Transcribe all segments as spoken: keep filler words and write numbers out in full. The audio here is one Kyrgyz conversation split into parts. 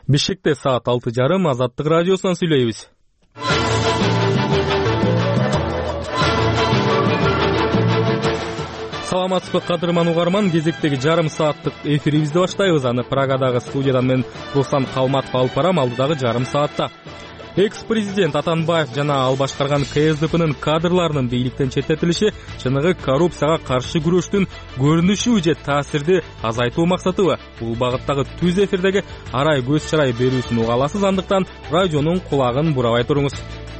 Бишкекте саат алты жарым Азаттык радиосунан сүйлөйбүз. Саламатсызбы кадырман угарман, кезектеги жарым сааттык эфирибизди баштайбыз. Аны Прагадагы студиядан мен Руслан Калматов алып барам алдыдагы жарым саатта. Экс-президент Атамбаев жана ал башкарган ка эс дэ пэнин кадрларынын бийликтен четтетилиши чыныгы коррупцияга каршы күрөштүн көрүнүшүбү же таасирди азайтуу максатыбы? Бул багыттагы түз эфирдеги арай көз чарай берүүсүн уга аласыз, андыктан радионун кулагын бурабай туруңуз.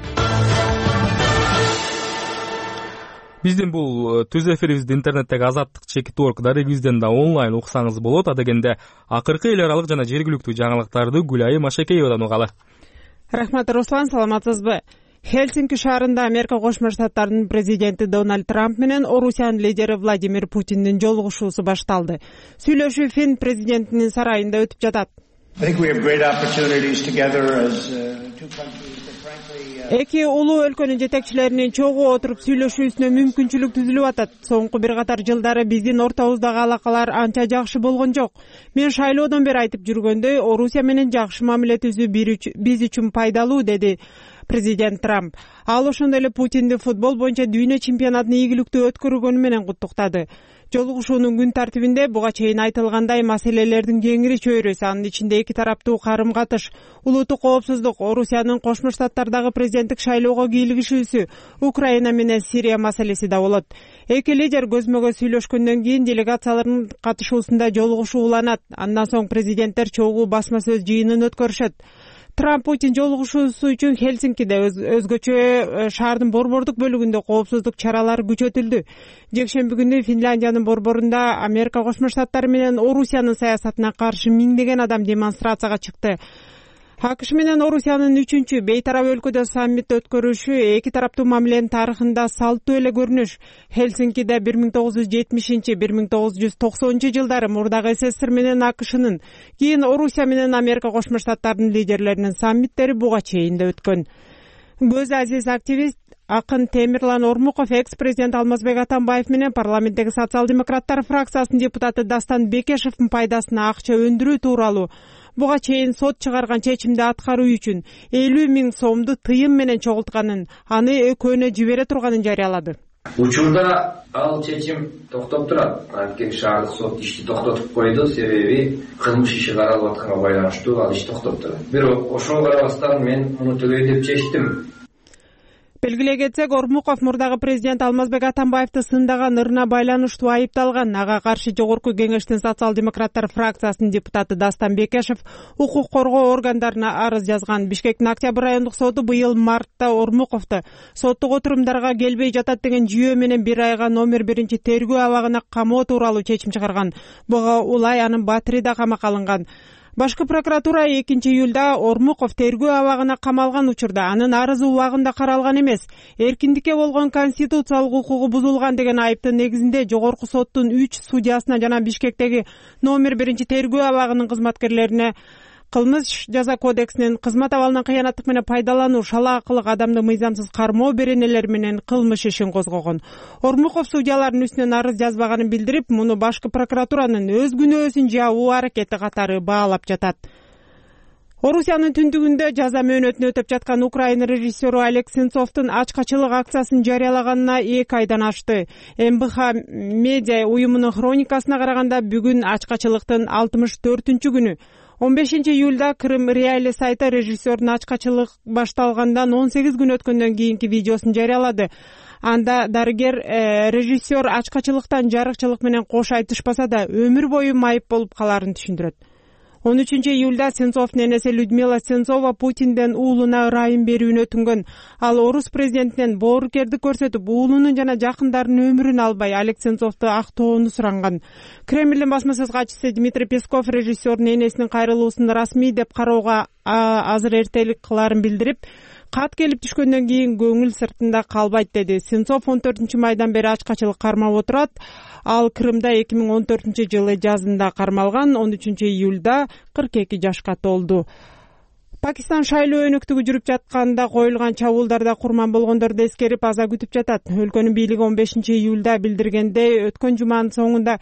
Биздин бул түз эфирибизди интернеттеги Азаттык чекит точка орг дарегибизден да онлайн уксаңыз болот. Адегенде акыркы эл аралык жана жергиликтүү жаңылыктарды Гүлайым Ашекеевадан угалы. Рахмат, Руслан, саламатсызбы? Хельсинки шаарында Америка Кошмо Штаттарынын президенти Дональд Трамп менен Орусиянын лидери Владимир Путиндин жолугушуусу башталды. Сүйлөшүү Фин президентинин сарайында өтүп жатат. Эки улуу өлкөнүн жетекчилеринин чогуу отуруп сүйлөшүүсүнө мүмкүнчүлүк түзүлүп атат. Соңку бир катар жылдары биздин ортобуздагы алакалар анча жакшы болгон жок. Мен шайлоодон бери айтып жүргөндөй, Орусия менен жакшы мамиле түзүү биз үчүн пайдалуу, деди президент Трамп. Ал ошондой эле Путинди футбол боюнча дүйнө чемпионатын ийгиликтүү өткөргөнү менен куттуктады. Жолугушуунун күн тартибинде буга чейин айтылгандай маселелердин кеңири чөйрөсү, анын ичинде эки тараптуу карым-катыш, улуттук коопсуздук, Орусиянын Кошмо Штаттардагы президенттик шайлоого кийлигишүүсү, Украина менен Сирия маселеси да болот. Эки лидер көзмөгө сүйлөшкөндөн кийин делегациялардын катышуусунда жолугушуу уланат. Андан соң президенттер чогуу басма сөз жыйынын өткөрүшөт. Трамп Путин жолугушуусу үчүн Хельсинкиде өзгөчө шаардын борбордук бөлүгүндө коопсуздук чаралары күчөтүлдү. Жекшемби күнү Финляндиянын борборунда Америка Кошмо Штаттары менен Орусиянын саясатына каршы миңдеген адам демонстрацияга чыкты. АКШ менен Орусиянын үчүнчү бейтарап өлкөдө саммит өткөрүшү эки тараптуу мамиленин тарыхында салттуу эле көрүнүш. Хельсинкиде бир миң тогуз жүз жетимишинчи — бир миң тогуз жүз токсонунчу жылдары мурдагы СССР менен АКШнын, кийин Орусия менен Америка Кошмо Штаттарынын лидерлеринин саммиттери буга чейин да өткөн. Көз азиз активист акын Темирлан Ормуков экс-президент Алмазбек Атамбаев менен парламенттеги социал-демократтар фракциясынын депутаты Дастан Бекешевдин пайдасына акча өндүрүү тууралуу буга чейин сот чыгарган чечимди аткаруу үчүн элүү миң сомду тыйым менен чогултканын, аны өкөөнө жибере турганын жарыялады. Учурда ал чечим токтоп турат. Анткени шаардык сот ишти токтотуп койду, себеби кылмыш иши каралып атканга байланыштуу ал иш токтоп турат. Бирок ошого карабастан мен муну төлөй деп чечтим. Белгилей кетсек, Ормуков мурдагы президент Алмазбек Атамбаевди сындаган ырына байланыштуу айыпталган. Ага каршы жогорку кеңештин социал-демократтар фракциясынын депутаты Дастан Бекешев укук коргоо органдарына арыз жазган. Бишкектин Октябрь райондук соту быйыл мартта Ормуковду соттук отурумдарга келбей жатат деген жүйө менен бир айга номер биринчи тергөө абагына камоо тууралуу чечим чыгарган. Буга улай анын батири да камакка алынган. Башкы прокуратура экинчи июлда Ормуков тергөө абагына камалган учурда анын арызы убагында каралган эмес, эркиндикке болгон конституциялык укугу бузулган деген айыптын негизинде жогорку соттун үч судьясына жана Бишкектеги номер биринчи тергөө абагынын кызматкерлерине кылмыш жаза кодексинин кызмат абалынан кыянаттык менен пайдалануу, шала акылык адамды мыйзамсыз кармоо беренелери менен кылмыш ишин козгогон. Ормуков судьялардын үстүнөн арыз жазбаганын билдирип, муну башкы прокуратуранын өз күнөөсүн жабуу аракети катары баалап жатат. Орусиянын түндүгүндө жаза мөөнөтүн өтөп жаткан Украина режиссеру Олег Сенцовдун ачкачылык акциясын жарыялаганына эки айдан ашты. эм бэ ха медиа уюмунун хроникасына караганда бүгүн ачкачылыктын алтымыш төртүнчү күнү. он бешинчи июлда Крым Реали сайты режиссердун ачкачылык башталгандан он сегиз күн өткөндөн кийинки видеосун жарыялады. Анда дарыгер э, режиссер ачкачылыктан жарыкчылык менен кош айтышпаса да өмүр бою майып болуп каларын түшүндүрөт. он үчүнчү июлда Сенцовдун энеси Людмила Сенцова Путинден уулуна ырайым берүүнү өтүнгөн. Ал орус президентинен боорукердик көрсөтүп, уулунун жана жакындарынын өмүрүн албай, Олег Сенцовду актоону суранган. Кремлдин басма сөз катчысы Дмитрий Песков режиссердун энесинин кайрылуусун расмий деп кароого азыр эртелик кыларын билдирип, кат келип түшкөндөн кийин көңүл сыртында калбайт, деди. Сенцов он төртүнчү майдан бери ачкачылык кармап отурат. Ал Крымда эки миң он төртүнчү жылы жазында кармалган, он үчүнчү июлда кырк эки жашка толду. Пакистан шайлоо өнөктүгү жүрүп жатканда коюлган чабуулдарда курман болгондорду эскерип аза күтүп жатат. Өлкөнүн бийлиги он бешинчи июлда билдиргендей, өткөн жуманын соңунда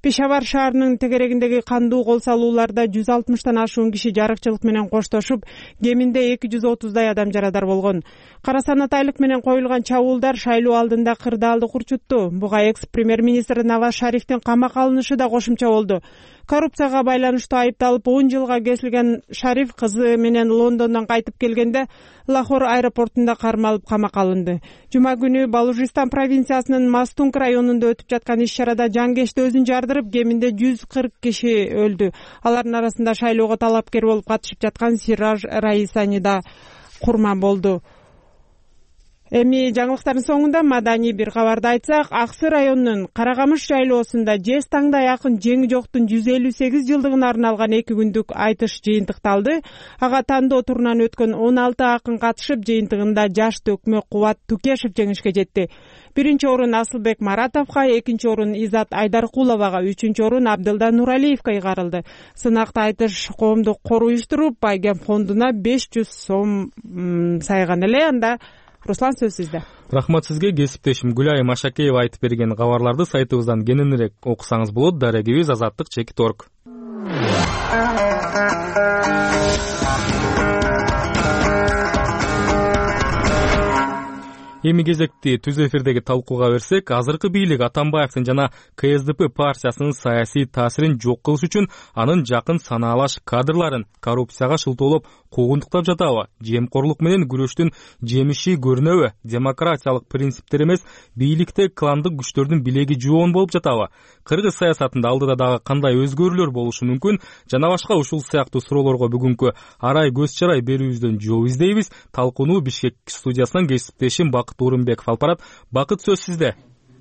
Пешавар шаарынын тегерегиндеги кандуу кол салууларда жүз алтымыштан ашуун киши жарыкчылык менен коштошуп, кеминде эки жүз отуздай адам жарадар болгон. Кара санатайлык менен коюлган чабуулдар шайлоо алдында кырдаалды курчутту. Буга экс-премьер-министр Наваз Шарифтин камакка алынышы да кошумча болду. Коррупцияга байланыштуу айыпталып он жылга кесилген Шариф кызы менен Лондондон кайтып келгенде Лахор аэропортунда кармалып камакка алынды. Жума күнү Балужистан провинциясынын Мастунг районунда өтүп жаткан иш-чарада жангешти өзүн жардырып, кеминде жүз кырк киши өлдү. Алардын арасында шайлоого талапкер болуп катышып жаткан Сираж Раисани да курман болду. Эми жаңылыктардын соңунда маданий бир кабарды айтсак, Аксы районунун Каракамыш шайлоосунда жез таңда якын жеңи жоктун жүз элүү сегиз жылдыгына арналган эки күндүк айтыш жыйынтыкталды. Ага тандоо турунан өткөн он алты акын катышып, жыйынтыгында жаш төкмө Кубат Тукешев жеңишке жетти. Биринчи орун Асылбек Маратовго, экинчи орун Изат Айдаркуловага, үчүнчү орун Абдылда Нуралиевге ыйгарылды. Сынакта айтыш коомдук кор уюштуруп, Байгем фондуна беш жүз сом сайган эле. Анда Руслан, сөз сизде. Рахмат сизге. Кесиптешим Гүлай Машакеева айтып берген кабарларды сайтыбыздан кененирээк окусаңыз болот. Дарегибиз азаттык чекит точка орг. Эми кезекти түз эфирдеги талкууга берсек, азыркы бийлик Атамбаевдин жана Ка Эс Ди Пи партиясынын саясий таасирин жок кылыш үчүн анын жакын санаалаш кадрларын коррупцияга шылтоолоп куугунтуктап жатабы? Жемкорлук менен күрөштүн жемиши көрүнөбү? Демократиялык принциптер эмес, бийликте кландык күчтөрдүн билеги жоон болуп жатабы? Кыргыз саясатында алдыда дагы кандай өзгөрүүлөр болушу мүмкүн? Жана башка ушул сыяктуу суроолорго бүгүнкү арай көз чарай берүүбүздөн жооп издейбиз. Талкууну Бишкек студиясынан кесиптешим Бакыт Урунбеков алып барат. Бакыт, сөз сизде.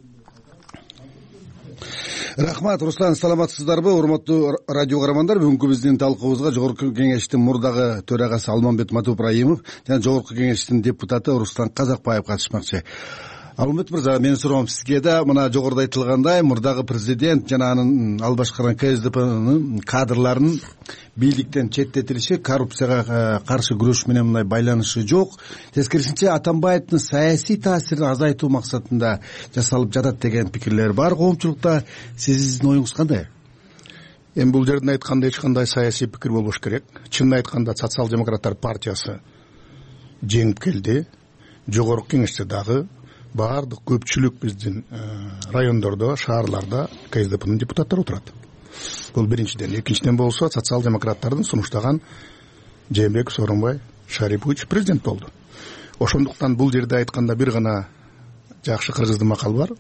Рахмат, Руслан, саламатсыздарбы? Урматтуу радио каармандар, бүгүнкү биздин талкуубузга Жогорку Кеңештин мурдагы төрагасы Алмамбет Матупраимов жана Жогорку Кеңештин депутаты Руслан Казакбаев катышмакчы. Алмамбет мырза, менин суроом сизге да мына жогоруда айтылгандай, мурдагы президент жана анын ал башкарган Ка Эс Ди Пинин кадрларынын бийликтен четтетилиши коррупцияга каршы күрөш менен мындай байланышы жок. Тескерисинче Атамбаевдин саясий таасирин азайтуу максатында жасалып жатат деген пикирлер бар коомчулукта. Сиздин оюңуз кандай? Эми бул жерден айтканда эч кандай саясий пикир болбош керек. Чынын айтканда социал-демократтар партиясы жеңип келди. Жогорку Кеңеште дагы баардык көпчүлүк биздин райондордо, шаарларда Ка Эс Ди Пинин депутаттары отурат. Бул биринчиден. Экинчиден болсо социал-демократтардын сунуштаган Жээнбеков Сооронбай Шарипович президент болду. Ошондуктан бул жерде айтканда бир гана жакшы кыргыздын макалы бар.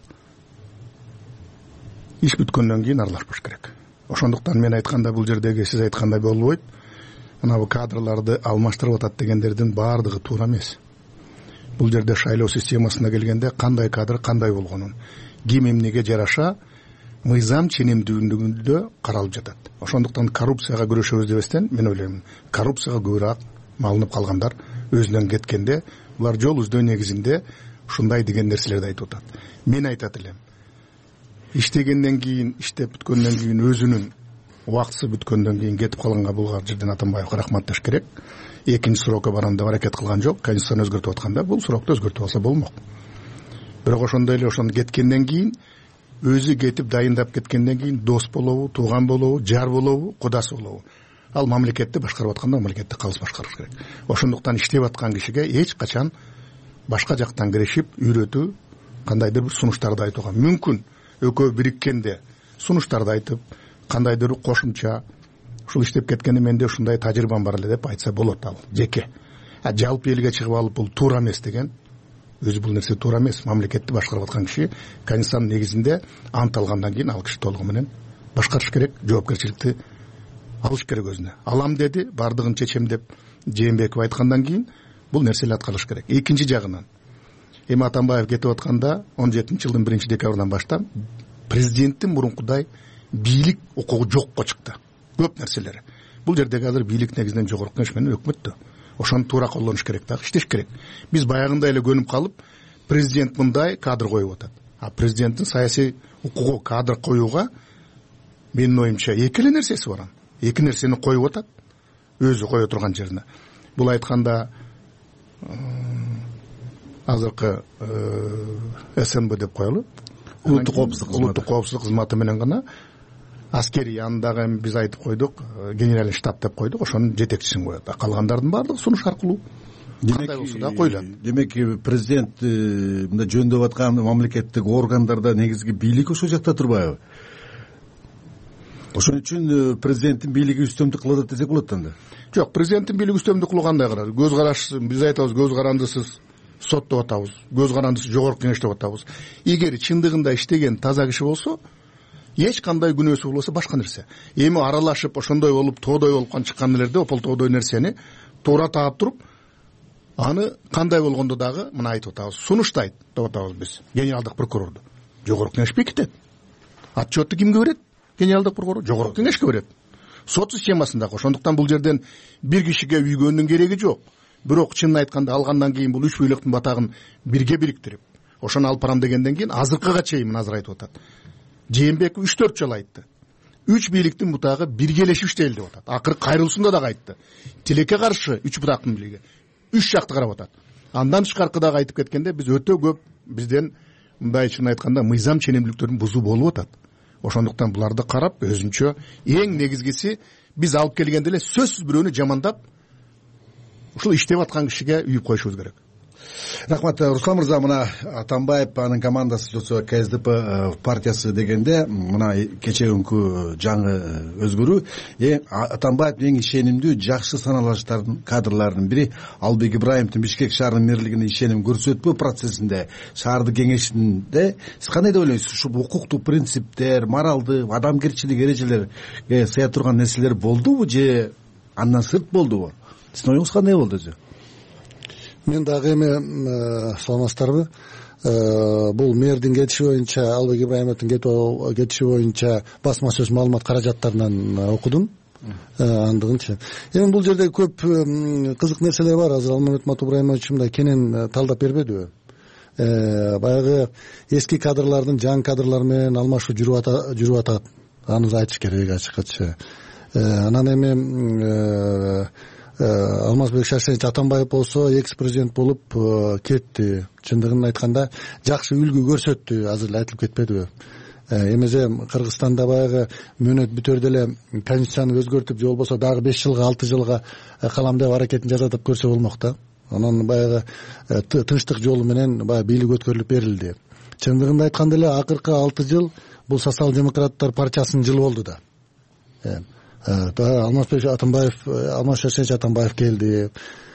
Иш бүткөндөн кийин аралашпаш керек. Ошондуктан мен айтканда бул жердеги сиз айткандай болбойт. Мына бу кадрларды алмаштырып атат дегендердин баардыгы туура эмес. Бул жерде шайлоо системасына келгенде кандай кадр кандай болгонун, ким эмнеге жараша мыйзам ченемдүүлүгүндө каралып жатат. Ошондуктан коррупцияга күрөшөбүз дебестен мен ойлоймун, коррупцияга көбүрөөк малынып калгандар өзүнөн кеткенде, булар жол издөө негизинде ушундай деген нерселерди айтып атат. Мен айтат элем, иштегенден кийин, иштеп бүткөндөн кийин, өзүнүн убактысы бүткөндөн кийин кетип калганга бул жерден Атамбаевга рахматташ керек. Экинчи срокко барганда аракет кылган жок. Конституцияны өзгөртүп атканда бул срокто өзгөртүп алса болмок. Бирок ошондой эле ошону кеткенден кийин, өзү кетип дайындап кеткенден кийин дос болобу, тууган болобу, жар болобу, кудасы болобу. Ал мамлекетти башкарып атканда мамлекетти калыс башкарыш керек. Ошондуктан иштеп аткан кишиге эч качан башка жактан кирешип, үйрөтүү, кандайдыр бир сунуштарды айтууга мүмкүн. Экөө бириккенде сунуштарды айтып, кандайдыр кошумча ушул иштеп кеткенде менде ушундай тажрыйбам бар эле деп айтса болот ал жеке. А жалпы элге чыгып алып бул туура эмес деген, өзү бул нерсе туура эмес. Мамлекетти башкарып аткан киши Конституциянын негизинде ант алгандан кийин ал киши толугу менен башкарыш керек, жоопкерчиликти алыш керек өзүнө. Алам деди, бардыгын чечем деп Жээнбеков айткандан кийин бул нерселер аткарылыш керек. Экинчи жагынан эми Атамбаев кетип атканда он жетинчи жылдын биринчи декабрынан баштап президенттин мурункудай бийлик укугу жокко чыкты. Көп нерселери. Бул жердеги азыр бийлик негизинен Жогорку Кеңеш менен өкмөттө. Ошону туура колдонуш керек, дагы иштеш керек. Биз баягындай эле көнүп калып, президент мындай кадр коюп атат. А президенттин саясий укугу кадр коюуга менин оюмча эки эле нерсеси бар. Эки нерсени коюп атат, өзү кое турган жерине. Бул айтканда азыркы Эс Эн Бэ деп коелу, улуттук коопсуздук кызматы, улуттук коопсуздук кызматы менен гана аскерий андагы эми биз айтып койдук, генеральный штаб деп койдук, ошонун жетекчисин коет. Калгандардын баардыгы сунуш аркылуу кандай болсо да коюлат. Демек президент мындай жөндөп аткан мамлекеттик органдарда негизги бийлик ошол жакта турбайбы? Ошон үчүн президенттин бийлиги үстөмдүк кылып атат десек болот анда. Жок, президенттин бийлиги үстөмдүк кылуу кандай кылат? Көз караш, биз айтабыз, көз карандысыз сот деп атабыз, көз карандысыз жогорку кеңеш деп атабыз. Эгер чындыгында иштеген таза киши болсо, эч кандай күнөөсү болбосо башка нерсе. Эми аралашып ошондой болуп, тоодой болуп чыккан нелерде опол тоодой нерсени туура таап туруп, аны кандай болгондо дагы мына айтып атабыз, сунуштайт деп атабыз биз. Генералдык прокурорду жогорку кеңеш бекитет. Отчетту кимге берет? Генералдык прокурор жогорку кеңешке берет. Сот системасындагы. Ошондуктан бул жерден бир кишиге үйгөндүн кереги жок. Бирок чынын айтканда алгандан кийин бул үч бийликтин батагын бирге бириктирип, ошону алып барам дегенден кийин азыркыга чейин мына азыр айтып атат. Жээнбеков үч төрт жолу айтты. Үч бийликтин бутагы биргелешип иштейли деп атат. Акыры кайрылуусунда дагы айтты. Тилекке каршы үч бутактын бийлиги үч жакты карап атат. Андан тышкаркы дагы айтып кеткенде биз өтө көп бизден мындай чын айтканда мыйзам ченемдүүлүктөрүн бузуу болуп атат. Ошондуктан буларды карап, өзүнчө эң негизгиси биз алып келгенде эле сөзсүз бирөөнү жамандап, ушул иштеп аткан кишиге үйүп коюшубуз керек. Рахмат, Руслан мырза, мына Атамбаев анын командасы жоксо КСДП партиясы дегенде мына кечеүнкү жаңы өзгөрүү, эң Атамбаев эң ишенимдүү жакшы саналыштардын кадрларынын бири Албек Ибраимовдун Бишкек шаарынын мэрлигине ишеним көрсөтпөө процессинде, шаардык кеңешинде сиз кандай деп ойлойсуз? Ушул укуктук принциптер, моралдык, адамгерчилик эрежелерге сыя турган нерселер болдубу же андан сырт болдубу? Сиздин оюңуз кандай болду өзү? Мен дагы эми саламатсыздарбы? Бул мэрдин кетиши боюнча, Албек Ибраимовдун кетиши боюнча басма сөз маалымат каражаттарынан окудум. Андыгынча. Эми бул жерде көп кызык нерселер бар. Азыр Алмамбет Матубраймович мындай кенен талдап бербедиби? Баягы эски кадрлардын жаңы кадрлар менен алмашуу жүрүп атат. Аны айтыш керек ачык-ачык. Анан эми Алмазбек Шаршенович Атамбаев болсо экс президент болуп кетти. Чындыгын айтканда жакшы үлгү көрсөттү, азыр эле айтылып кетпедиби? Эмесе Кыргызстанда баягы мөөнөт бүтөрдө эле конституцияны өзгөртүп, же болбосо дагы беш жылга, алты жылга калам деп аракетин жасатып көрсө болмок да. Анан баягы тынчтык жолу менен баягы бийлик өткөрүлүп берилди. Чындыгында айтканда эле акыркы алты жыл бул социал-демократтар партиясынын жылы болду да. Алмазбек Атамбаев, Алмаз Шаршенович Атамбаев келди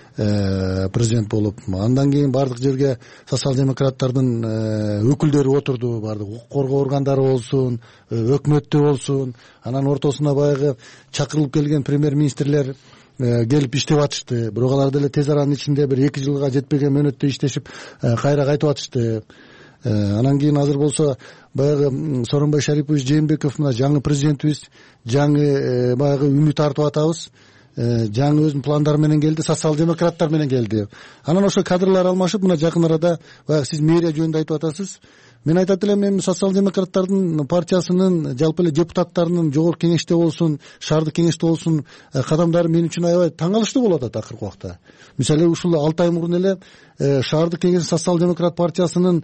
президент болуп. Андан кийин бардык жерге социал-демократтардын өкүлдөрү отурду, бардык укук коргоо органдары болсун, өкмөттө болсун. Анан ортосуна баягы чакырылып келген премьер-министрлер келип иштеп атышты. Бирок алар деле тез аранын ичинде бир эки жылга жетпеген мөөнөттө иштешип кайра кайтып атышты. Анан кийин азыр болсо баягы Сооронбай Шарипович Жээнбеков мына жаңы президентибиз, жаңы баягы үмүт артып атабыз. Жаңы өзүнүн пландары менен келди, социал-демократтар менен келди. Анан ошо кадрлар алмашып, мына жакын арада баягы сиз мэрия жөнүндө айтып атасыз. Мен айтат элем, эми социал-демократтардын партиясынын жалпы эле депутаттарынын жогорку кеңеште болсун, шаардык кеңеште болсун кадамдары мен үчүн аябай таң калыштуу болуп атат акыркы убакта. Мисалы ушул алты ай мурун эле шаардык кеңеш социал-демократ партиясынын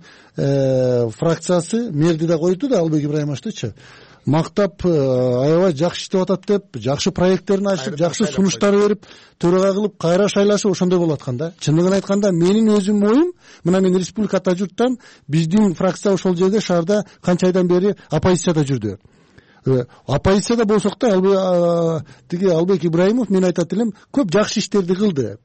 фракциясы мэрди да койду да, Албек Ибраимовичтичи мактап аябай жакшы иштеп атат деп, жакшы проекттерин ачып, жакшы сунуштар берип, төрага кылып кайра шайлашып ошондой болуп аткан да. Чындыгын айтканда менин өзүм оюм, мына мен республика атажурттан биздин фракция ошол жерде шаарда канча айдан бери оппозицияда жүрдү. Оппозицияда болсок да тиги Албек Ибраимов, мен айтат элем, көп жакшы иштерди кылды.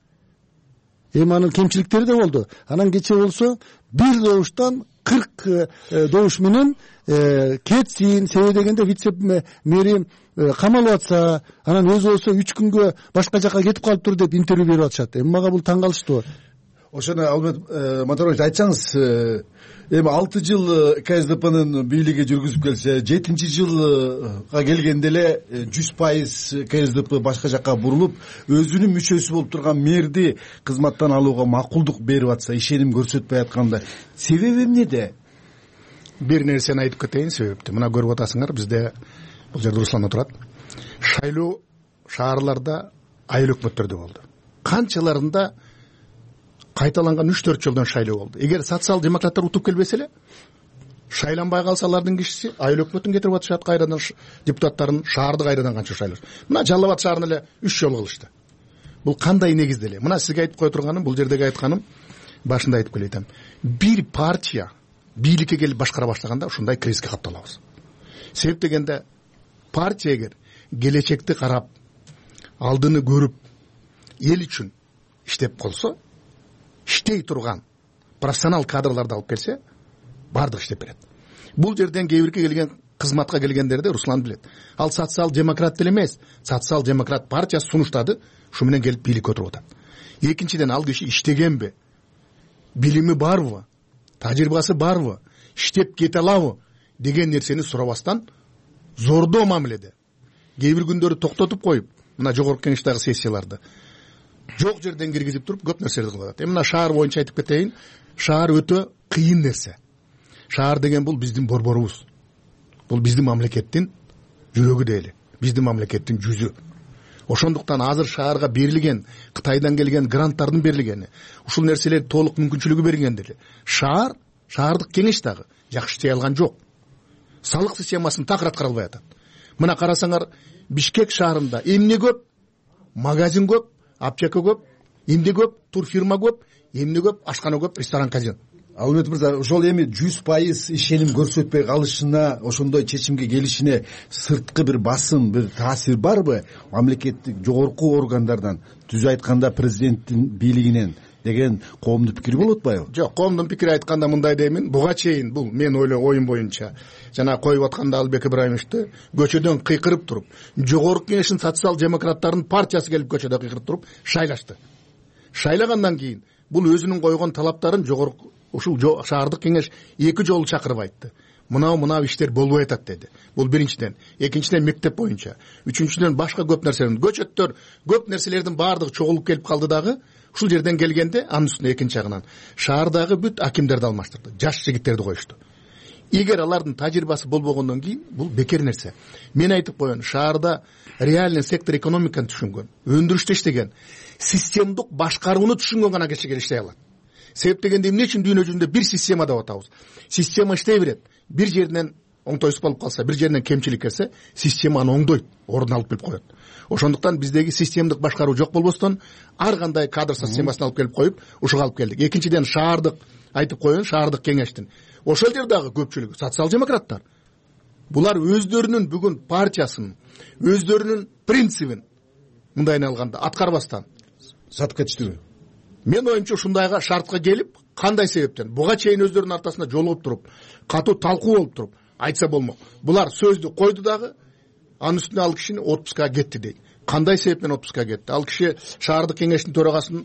Эми анын кемчиликтери да болду. Анан кече болсо бир добуштан кырк добуш менен кетсин, себеби дегенде вице-мэри камалып атса, анан өзү болсо үч күнгө башка жака кетип калыптыр деп интервью берип атышат. Эми мага бул таң калыштуу. Ошону Албек Матурович айтсаңыз, эми алты жыл КСДПнын бийлиги жүргүзүп келсе, жетинчи жылга келгенде эле жүз пайыз КСДП башка жака бурулуп, өзүнүн мүчөсү болуп турган мэрди кызматтан алууга макулдук берип атса, ишеним көрсөтпөй атканда, себеби эмнеде? Бир нерсени айтып кетейин себепти. Мына көрүп атасыңар, бизде бул жерде Руслан отурат. Шайлоо шаарларда айыл өкмөттөрдө болду. Канчаларында кайталанган үч төрт жолдон шайлоо болду. Эгер социал-демократтар утуп келбесе эле, шайланбай калса алардын кишиси айыл өкмөтүн кетирип атышат, кайрадан депутаттарын шаарды кайрадан канча шайлаш. Мына Жалал Абад шаарын эле үч жол кылышты. Бул кандай негизде эле? Мына сизге айтып кое турганым, бул жердеги айтканым, башында айтып келетем. Бир партия бийликке келип башкара баштаганда ушундай кризиске капталабыз. Себеп дегенде партия эгер келечекти карап, алдыны көрүп, эл үчүн иштеп колсо, иштей турган профессионал кадрларды алып келсе, бардык иштеп берет. Бул жерден кээ бирке келген кызматка келгендерди Руслан билет. Ал социал демократ деле эмес, социал демократ партиясы сунуштады, ушу менен келип бийликке отуруп атат. Экинчиден, ал киши иштегенби, билими барбы, тажрыйбасы барбы, иштеп кете алабы деген нерсени сурабастан зордоо мамиледе кээ бир күндөрү токтотуп коюп, мына жогорку кеңештеги сессияларды жок жерден киргизип туруп көп нерселерди кылып атат. Эми мына шаар боюнча айтып кетейин, шаар өтө кыйын нерсе. Шаар деген бул биздин борборубуз. Бул биздин мамлекеттин жүрөгү дейли, биздин мамлекеттин жүзү. Ошондуктан азыр шаарга берилген, Кытайдан келген гранттардын берилгени, ушул нерселер толук мүмкүнчүлүгү бергендер. Шаар, шаардык кеңеш дагы жакшы иштей алган жок. Салык системасын такыр аткара албай атат. Мына карасаңар, Бишкек шаарында эмне көп? Магазин көп, аптека көп, эмне көп? Турфирма көп, эмне көп? Ашкана көп, ресторан, казино. Алмет мырза, ошол эми жүз пайыз ишеним көрсөтпөй калышына, ошондой чечимге келишине сырткы бир басым, бир таасир барбы? Мамлекеттик жогорку органдардан, түз айтканда президенттин бийлигинен деген коомдун пикири болуп атпайбы? Жок, коомдун пикири айтканда мындай деймин, буга чейин бул мен ойлоо оюм боюнча жана коюп атканда Албек Ибраимовичти көчөдөн кыйкырып туруп, жогорку кеңештин социал демократтардын партиясы келип көчөдө кыйкырып туруп шайлашты. Шайлагандан кийин бул өзүнүн койгон талаптарын жогорку ушул шаардык кеңеш эки жолу чакырып айтты. Мынау мынау иштер болбой атат деди. Бул биринчиден, экинчиден мектеп боюнча, үчүнчүдөн башка көп нерселердин, көчөттөр, көп нерселердин баардыгы чогулуп келип калды дагы. Ушул жерден келгенде анын үстүнө экинчи жагынан шаардагы бүт акимдерди алмаштырды, жаш жигиттерди коюшту. Эгер алардын тажрыйбасы болбогондон кийин бул бекер нерсе. Мен айтып коеюн, шаарда реальный сектор экономиканы түшүнгөн, өндүрүштө иштеген, системдик башкарууну түшүнгөн гана киши келип иштей алат. Себеп дегенде эмне үчүн дүйнө жүзүндө бир система деп атабыз? Система иштей берет. Бир жеринен оңтойсуз болуп калса, бир жеринен кемчилик келсе, системаны оңдойт, ордун алып келип коет. Ошондуктан биздеги системдик башкаруу жок болбостон, ар кандай кадр системасын алып келип коюп, ушуга алып келдик. Экинчиден, шаардык айтып коеюн, шаардык кеңештин ошол жердагы көпчүлүгү социал демократтар. Булар өздөрүнүн бүгүн партиясын, өздөрүнүн принцибин мындайын алганда аткарбастан сатып кетиштиби? Мен оюмча ушундайга шартка келип, кандай себептен буга чейин өздөрүнүн артасында жолугуп туруп, катуу талкуу болуп туруп айтса болмок. Булар сөздү койду дагы, анын үстүнө ал кишини отпускага кетти дейт. Кандай себептен отпускага кетти? Ал киши шаардык кеңештин төрагасын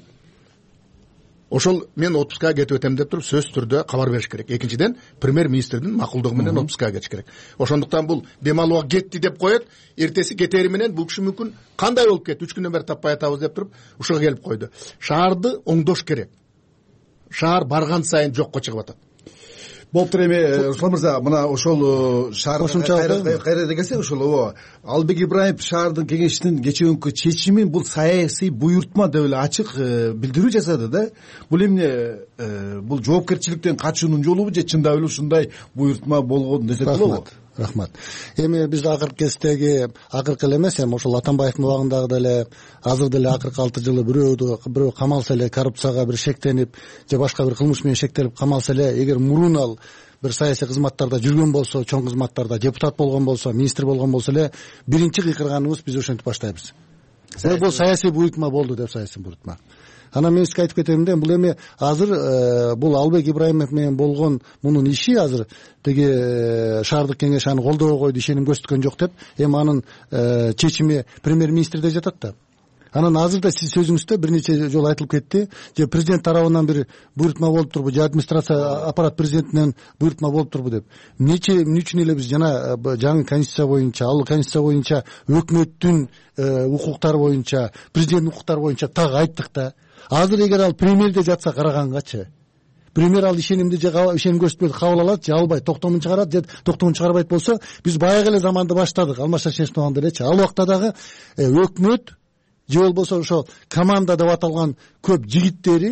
ошол мен отпускага кетип өтем деп туруп сөз түрдө кабар бериш керек. Экинчиден, премьер-министрдин макулдугу менен отпускага кетиш керек. Ошондуктан бул демалууга кетти деп коет, эртеси кетери менен бул киши мүмкүн кандай болуп кетти, үч күндөн бери таппай атабыз деп туруп ушуга келип койду. Шаарды оңдош керек. Шаар барган сайын жокко чыгып атат. Болуптур. Эми Руслан мырза, мына ошол шаар кайра келсек, ошол Албек Ибраимов шаардын кеңешинин кечээкүнкү чечимин бул саясий буйртма деп эле ачык билдирүү жасады да. Бул эмне, бул жоопкерчиликтен качуунун жолубу же чындап эле ушундай буйртма болгон десек болобу? Рахмат. Эми биз акыркы кездеги, акыркы эле эмес, эми ошол Атамбаевдин убагындагы деле, азыр деле акыркы алты жылы бирөөдү бирөө камалса эле, коррупцияга бир шектенип же башка бир кылмыш менен шектелип камалса эле, эгер мурун ал бир саясий кызматтарда жүргөн болсо, чоң кызматтарда депутат болгон болсо, министр болгон болсо эле, биринчи кыйкырганыбыз биз ошентип баштайбыз. Бул саясий буйртма болду деп, саясий буйртма. Анан мен сизге айтып кетем да, бул эми азыр бул Албек Ибраимов менен болгон мунун иши азыр тиги шаардык кеңеш аны колдобой койду, ишеним көрсөткөн жок деп, эми анын чечими премьер-министрде жатат да. Анан азыр да сиз сөзүңүздө бир нече жолу айтылып кетти, же президент тарабынан бир буйртма болуп турбу, же администрация аппарат президентинен буйртма болуп турбу деп. Нече эмне үчүн эле биз жана жаңы конституция боюнча, ал конституция боюнча өкмөттүн укуктары боюнча, президенттин укуктары боюнча так айттык да. Азыр эгер ал премьерде жатса карагангачы, премьер ал ишенимди же ишеним көрсөтпөдү кабыл алат же албай, токтомун чыгарат же токтомун чыгарбайт болсо, биз баягы эле заманды баштадык, Алмаз Шаршеновдун убагында элечи. Ал убакта дагы өкмөт же болбосо ошо команда деп аталган көп жигиттери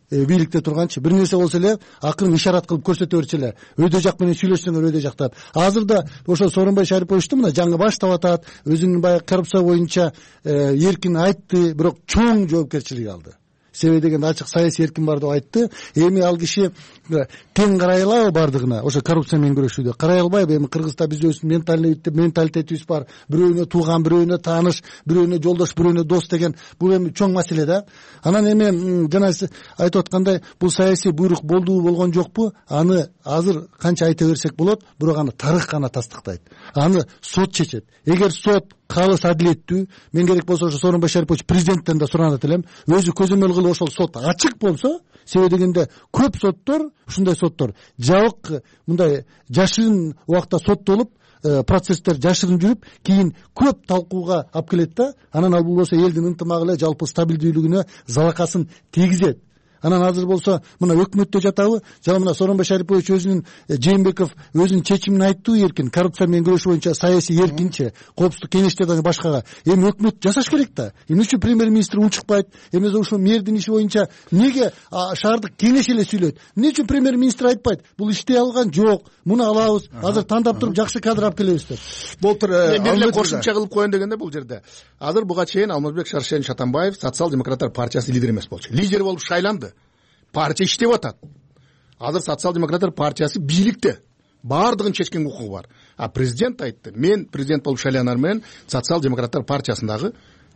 бийликте турганчы бир нерсе болсо эле акырын ишарат кылып көрсөтө берчү эле, өйдө жак менен сүйлөшсөңөр өйдө жактап. Азыр да ошо Сооронбай Шариповичту мына жаңы баштап атат, өзүнүн баягы коррупция боюнча эркин айтты, бирок чоң жоопкерчилик алды. Себеби дегенде ачык саясий эркин бар деп айтты. Эми ал киши тең карай алабы бардыгына, ошо коррупция менен күрөшүүдө карай албайбы? Эми Кыргызда биздин менталитетибиз бар, бирөөнө тууган, бирөөнө тааныш, бирөөнө жолдош, бирөөнө дос деген бул эми чоң маселе да. Анан эми жана сиз айтып аткандай бул саясий буйрук болдубу, болгон жокпу? Аны азыр канча айта берсек болот, бирок аны тарых гана тастыктайт. Аны сот чечет. Эгер сот калыс адилеттүү, мен керек болсо ошо Сооронбай Шарипович президенттен да суранат элем, өзү көзөмөл кылып ошол сот ачык болсо, себеби дегенде көп соттор, ушундай соттор жабык, мындай жашырын убакта соттолуп, процесстер жашырын жүрүп, кийин көп талкууга алып келет да, анан ал болсо элдин ынтымагы эле жалпы стабилдүүлүгүнө залакасын тийгизет. Анан азыр болсо мына өкмөттө жатабы, жана мына Сооронбай Шарипович өзүнүн Жээнбеков өзүнүн чечимин айттуу эркин, коррупция менен күрөшүү боюнча саясий эркинче, коопсуздук кеңеште да башкага. Эми өкмөт жасаш керек да. Эмне үчүн премьер-министр унчукпайт? Эми ошо мэрдин иши боюнча эмнеге шаардык кеңеш эле сүйлөйт? Эмне үчүн премьер-министр айтпайт? Бул иштей алган жок, муну алабыз, азыр тандап туруп жакшы кадр алып келебиз деп. Болтур эле кошумча кылып коеюн дегенде бул жерде азыр буга чейин Алмазбек Шаршенович Атамбаев социал-демократтар партиясы лидери эмес болчу. Лидер болуп шайланды. Партия иштеп атат. Азыр социал-демократтар партиясы бийликте. Бардыгын чечкен укугу бар. А президент айтты, мен президент болуп шайланар менен социал-демократтар партиясындагы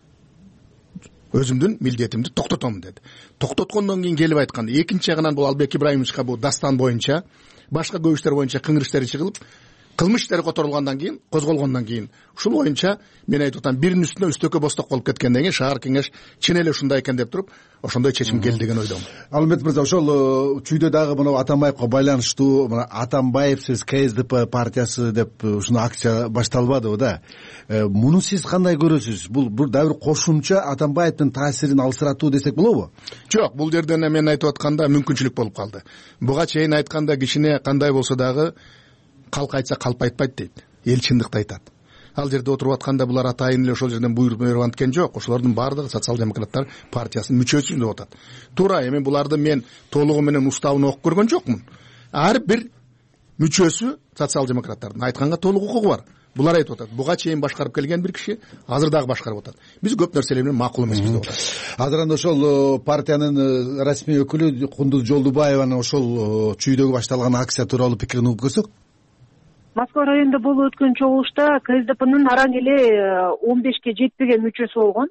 өзүмдүн милдетимди токтотом деди. Токтоткондон кийин келип айтканда, экинчи жагынан бул Албек Ибраимовичка бул дастан боюнча, башка көп иштер боюнча кыңыр иштери чыгылып, кылмыш иштери которулгандан кийин, козголгондон кийин, ушул боюнча мен айтып атам, биринин үстүнө үстөккө босток болуп кеткенден кийин шаар кеңеш чын эле ушундай экен деп туруп, ошондой чечим келди деген ойдомун. Алмет мырза, ошол чүйдө дагы мына Атамбаевга байланыштуу, мына Атамбаев сиз КСДП партиясы деп ушуну акция башталбадыбы да? Муну сиз кандай көрөсүз? Бул бир дагы бир кошумча Атамбаевдин таасирин алсыратуу десек болобу? Жок, бул жерден мен айтып атканда мүмкүнчүлүк болуп калды. Буга чейин айтканда кишине кандай болсо дагы калк айтса калп айтпайт дейт. Эл чындыкты айтат. Ал жерде отуруп атканда булар атайын эле ошол жерден буйрук берип аткен жок. Ошолордун баардыгы социал-демократтар партиясынын мүчөсү деп атат. Туура, эми буларды мен толугу менен уставын окуп көргөн жокмун. Ар бир мүчөсү социал-демократтардын айтканга толук укугу бар. Булар айтып атат, буга чейин башкарып келген бир киши азыр дагы башкарып атат. Биз көп нерселер менен макул эмеспиз деп атат. Азыр анда ошол партиянын расмий өкүлү Кундуз Жолдубаеванын ошол чүйдөгү башталган акция тууралуу пикирин угуп көрсөк. Москва районунда болуп өткөн чогулушта КСДПнын араң эле он бешке жетпеген мүчөсү болгон.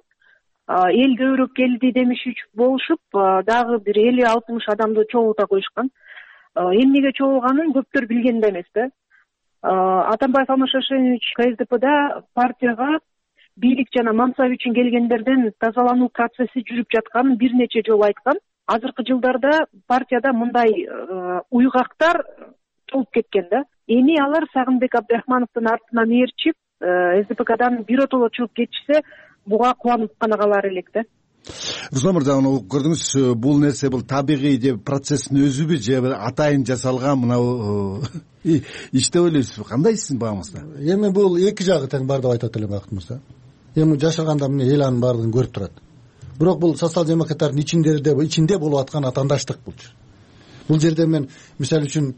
Эл көбүрөөк келди демеш үчүн болушуп, дагы бир элүү алтымыш адамды чогулта коюшкан. Эмнеге чогулганын көптөр билген да эмес да. Атамбаев Алмаз Шаршенович КСДПда партияга бийлик жана мансап үчүн келгендерден тазалануу процесси жүрүп жатканын бир нече жолу айткан. Азыркы жылдарда партияда мындай уйгактар толуп кеткен да. Эми алар Сагынбек Абдрахмановдун артынан ээрчип, СДПКдан биротоло чыгып кетишсе, буга кубанып гана калар элек да. Руслан мырза, көрдүңүз, бул нерсе бул табигый же процесстин өзүбү же атайын жасалган мынау иште ойлойсузбу? Кандай сиздин бааңызда? Эми бул эки жагы тең бар деп айтат элем Бакыт мырза. Эми жашырганда мына эл анын баардыгын көрүп турат. Бирок бул социал-демократтардын ичинде ичинде болуп аткан атаандаштык бул. Бул жерде мен мисалы үчүн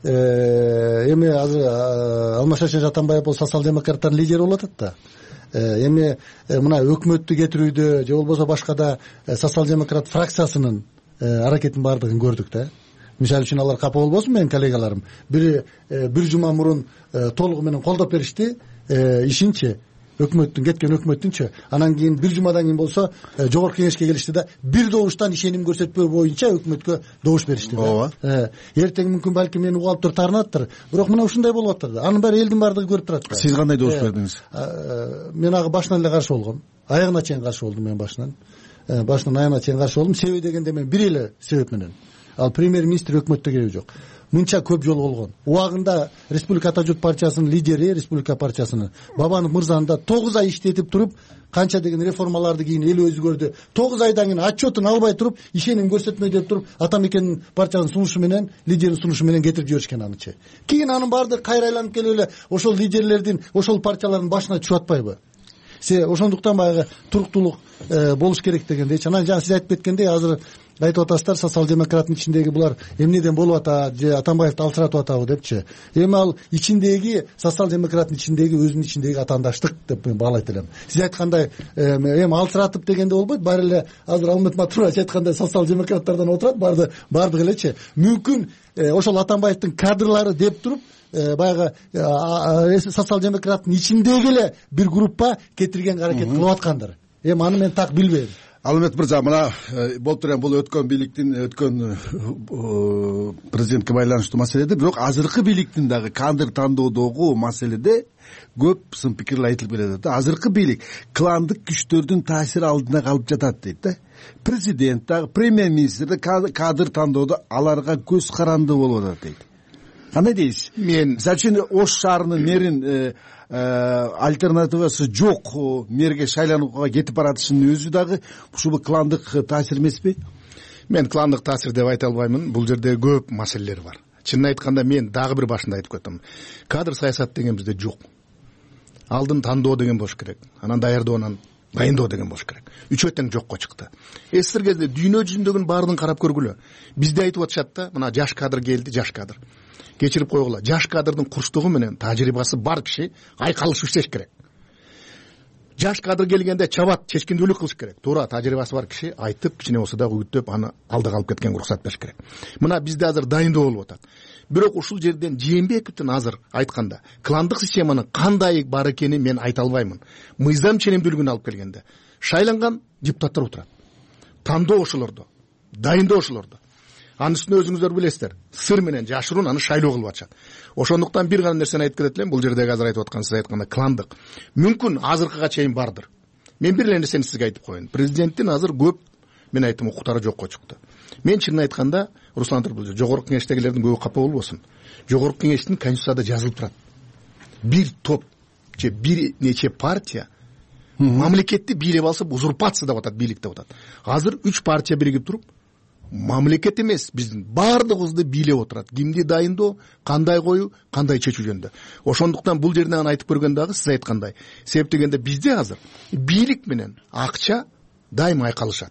эми азыр Алмаз Шаршенович Атамбаев бул социал-демократтардын лидери болуп атат да. Эми мына өкмөттү кетирүүдө же болбосо башка да социал-демократ фракциясынын аракетин баардыгын көрдүк да. Мисалы үчүн алар капа болбосун, менин коллегаларым бир бир жума мурун толугу менен колдоп беришти ишинчи, өкмөттүн кеткен өкмөттүнчү. Анан кийин бир жумадан кийин болсо жогорку кеңешке келишти да, бир добуштан ишеним көрсөтпөө боюнча өкмөткө добуш беришти да. Эртең мүмкүн балки мени угалып туруп таарынаттыр, бирок мына ушундай болуп атат да. Анын баары элдин баардыгы көрүп турат да. Сиз кандай добуш бердиңиз? Мен ага башынан эле каршы болгом. Аягына чейин каршы болдум мен башынан. Башынан аягына чейин каршы болдум. Себеби дегенде мен бир эле себеп менен. Ал премьер-министр өкмөттө кереги жок. Мынча көп жол болгон. Убагында Республика Ата журт партиясынын лидери, Республика партиясынын Бабанов мырзаны да тогуз ай иштетип туруп, канча деген реформаларды кийин эл өзгөрдү. тогуз айдан кийин отчетун албай туруп, ишеним көрсөтмөй деп туруп, Атамекен партиянын сунушу менен, лидеринин сунушу менен кетирип жиберишкен анычы. Кийин анын баардыгы кайра айланып келип эле ошол лидерлердин, ошол партиялардын башына түшүп атпайбы? ошондуктан баягы туруктуулук болуш керек дегендейчи. Анан жана сиз айтып кеткендей азыр айтып атасыздар, социал демократтын ичиндеги булар эмнеден болуп атат же Атамбаевди алчыратып атабы депчи. Эми ал ичиндеги социал демократтын ичиндеги өзүнүн ичиндеги атаандаштык деп мен баалайт элем. Сиз айткандай эми алчыратып дегенде болбойт. Баары эле азыр Алмат Матурович айткандай социал демократтардан отурат, барды бардык элечи. Мүмкүн ошол Атамбаевдин кадрлары деп туруп баягы социал демократтын ичиндеги эле бир группа кетиргенге аракет кылып аткандыр. Эми аны мен так билбейм. Алмет мырза, мына болуп турган бул өткөн бийликтин өткөн президентке байланыштуу маселеде, бирок азыркы бийликтин дагы кадр тандоодогу маселеде көп сын пикирлер айтылып келет. Азыркы бийлик кландык күчтөрдүн таасири алдына калып жатат дейт да. Президент дагы, премьер-министр да кадр тандоодо аларга көз каранды болуп атат дейт. Кандай дейсиз? Мен мисалы үчүн Ош шаарынын мэрин альтернативасы жок мэрге шайланууга кетип баратышынын өзү дагы ушул кландык таасир эмеспи? Мен кландык таасир деп айта албаймын. Бул жерде көп маселелер бар. Чынын айтканда мен дагы бир башында айтып кеттим. Кадр саясат деген бизде жок. Алдын тандоо деген болуш керек. Анан даярдоонан дайындоо деген болуш керек. Үчөө тең жокко чыкты. Эсир кезде дүйнө жүзүндөгүн баардыгын карап көргүлө. Бизде айтып атышат да, мына жаш кадр келди, жаш кадр. Кечирип койгула. Жаш кадрдын курчтугу менен тажрыйбасы бар киши айкалышып иштеш керек. Жаш кадр келгенде чабат, чечкиндүүлүк кылыш керек. Туура, тажрыйбасы бар киши айтып, кичине болсо да үгүттөп, аны алдыга алып кеткенге уруксат бериш керек. Мына бизде азыр дайындоо болуп атат. Бирок ушул жерден Жээнбековдун азыр айтканда кландык системанын кандай бар экенин мен айта албаймын. Мыйзам ченемдүүлүгүн алып келгенде шайланган депутаттар отурат. Тандоо ошолордо, дайындоо ошолордо. Анын үстүнө өзүңүздөр билесиздер, сыр менен жашыруун аны шайлоо кылып атышат. Ошондуктан бир гана нерсени айтып кетет элем, бул жердеги азыр айтып аткан сиз айткандай кландык мүмкүн азыркыга чейин бардыр. Мен бир эле нерсени сизге айтып коеюн. Президенттин азыр көп мен айттым укуктары жокко чыкты. Мен чынын айтканда, Руслан Турбулжу, жогорку кеңештегилердин көбү капа болбосун. Жогорку кеңештин конституцияда жазылып турат. Бир топ же бир нече партия мамлекетти бийлеп алса узурпация деп атат, бийлик деп атат. Азыр үч партия биригип туруп мамлекет эмес, биздин баардыгыбызды бийлеп отурат. Кимди дайындоо, кандай коюу, кандай чечүү жөнүндө. Ошондуктан бул жерден айтып көргөн дагы сиз айткандай. Себеп дегенде бизде азыр бийлик менен акча дайыма айкалышат.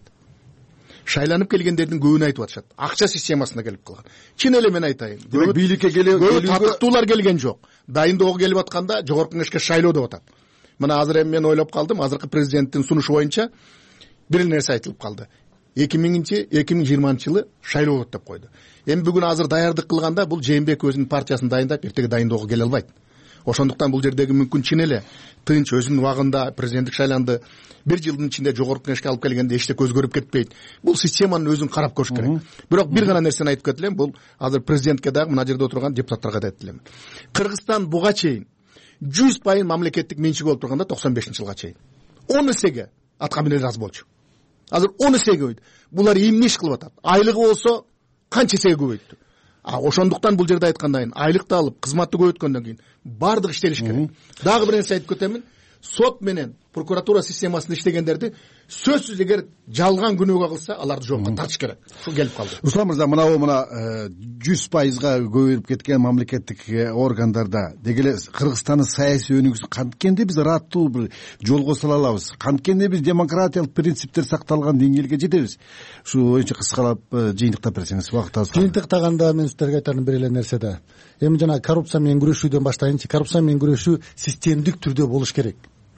Шайланып келгендердин көбүн айтып атышат. Акча системасына келип калган. Чын эле мен айтайын. Бийликке келүү татыктуулар келген жок. Дайындоого келип атканда жогорку кеңешке шайлоо деп атат. Мына азыр эми мен ойлоп калдым, азыркы президенттин сунушу боюнча бир нерсе айтылып калды. эки миңинчи эки миң жыйырманчы жылы шайлоо болот деп койду. Эми бүгүн азыр даярдык кылганда бул Жээнбеков өзүнүн партиясын дайындап, эртеге дайындоого келе албайт. Ошондуктан бул жердеги мүмкүн чын эле тынч өзүнүн убагында президенттик шайланды. Бир жылдын ичинде жогорку кеңешке алып келгенде эчтеке өзгөрүп кетпейт. Бул системанын өзүн карап көрүш керек. Бирок бир гана нерсени айтып кетелем, бул азыр президентке дагы мына жерде отурган депутаттарга да айтып элем. Кыргызстан буга чейин жүз пайыз мамлекеттик менчиги болуп турганда токсон бешинчи жылга чейин он эсеге атка минер аз болчу. Азыр он эсеге көбөйдү. Булар эмне иш кылып атат? Айлыгы болсо канча эсеге көбөйттү. А ошондуктан бул жерде айткандай, айлыкты алып, кызматты көбөйткөндөн кийин бардык иштелиш керек. Дагы бир нерсе айтып кетемин. Сот менен прокуратура системасында иштегендерди сөзсүз эгер жалган күнөөгө кылса, аларды жоопко тартыш керек. Ушул келип калды. Руслан мырза, мына мына жүз пайызга көбөйүп кеткен мамлекеттик органдарда дегеле Кыргызстандын саясий өнүгүүсү канткенде биз ыраттуу бир жолго сала алабыз? Канткенде биз демократиялык принциптер сакталган деңгээлге жетебиз? Ушу боюнча кыскалап жыйынтыктап берсеңиз, убакыт аз. Жыйынтыктаганда мен сиздерге айтарым бир эле нерсе да. Эми жана коррупция менен күрөшүүдөн баштайынчы. Коррупция менен күрөшүү системдик түрдө болуш керек.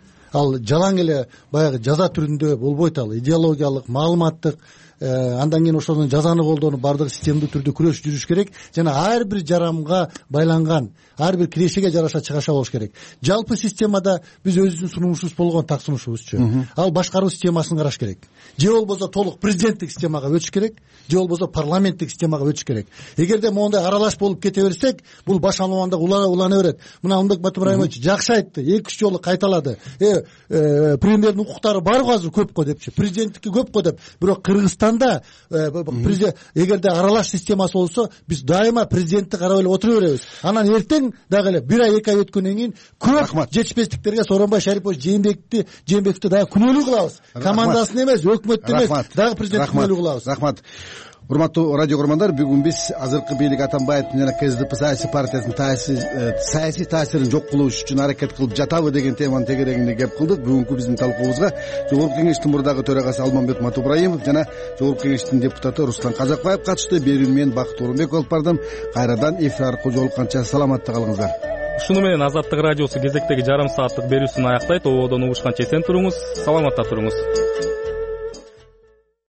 Ал жалаң эле баягы жаза түрүндө болбойт, ал идеологиялык, маалыматтык, андан кийин ошону жазаны колдонуп бардыгы системдүү түрдө күрөш жүрүш керек. Жана ар бир жарамга байланган, ар бир кирешеге жараша чыгаша болуш керек. Жалпы системада биз өзүбүздүн сунумушубуз болгон так сунушубузчу. Ал башкаруу системасын караш керек. Же болбосо толук президенттик системага өтүш керек, же болбосо парламенттик системага өтүш керек. Эгерде моундай аралаш болуп кете берсек, бул баш алмаганда улана берет. Мына Алмат Матурович жакшы айтты, эки үч жолу кайталады. Э, премьердин укуктары барбы азыр көпкө депчи, президенттикке көпкө деп. Бирок Кыргызстанда президент эгерде аралаш системасы болсо, биз дайыма президентти карап эле отура беребиз. Анан эртең дагы эле бир ай эки ай өткөндөн кийин көп жетишпестиктерге Сооронбай Шарипович Жээнбековди Жээнбековди дагы күнөөлүү кылабыз. Командасын эмес, өкмөттү эмес, дагы президентти күнөөлүү кылабыз. Рахмат. урматтуу радио көрөрмандар, бүгүн биз азыркы бийлик Атамбаевдин жана КСДП саясий партиясынын саясий таасирин жок кылыш үчүн аракет кылып жатабы деген теманын тегерегинде кеп кылдык. Бүгүнкү биздин талкуубузга Жогорку Кеңештин мурдагы төрагасы Алмамбет Матубраимов жана Жогорку Кеңештин депутаты Руслан Казакбаев катышты. Берүүнү мен Бакыт Орунбек алып бардым. Кайрадан эфир аркылуу жолукканча саламатта калыңыздар. Ушуну менен Азаттык радиосу кезектеги жарым сааттык берүүсүн аяктайт. Ободон угушканча эсен туруңуз, саламатта туруңуз.